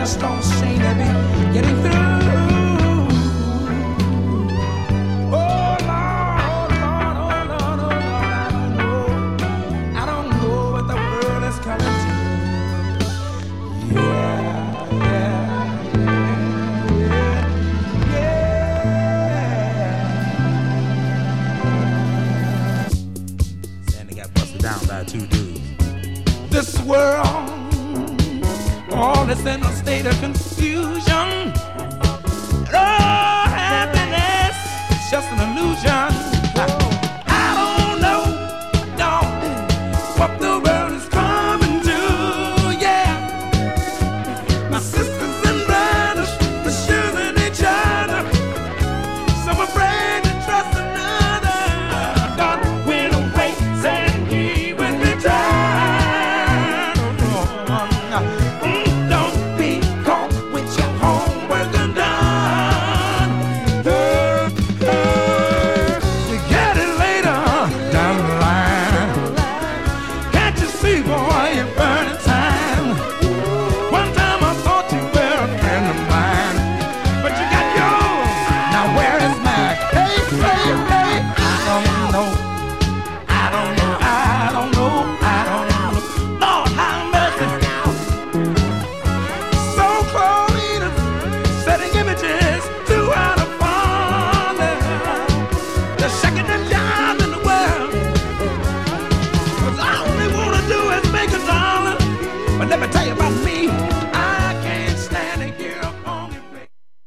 just don't seem to be getting through. Oh Lord, Lord, oh Lord, oh Lord, I don't know what the world is coming to. Yeah, yeah, yeah, yeah. And they got busted down by two dudes. This world, all is in a state of confusion. And all happiness is just an illusion. I don't know, no, what the world is coming to. Yeah, my sisters and brothers, they're shooting each other. So afraid to trust another. God went away, said he would return. Don't be caught with your homework undone. You get it later down the line. Can't you see, boy, you're burning time? One time I thought you were a friend of mine, but you got yours. Now where is mine? Hey, hey, hey. I don't know. I don't know. I don't know. I don't know. Lord, have mercy. So close, setting images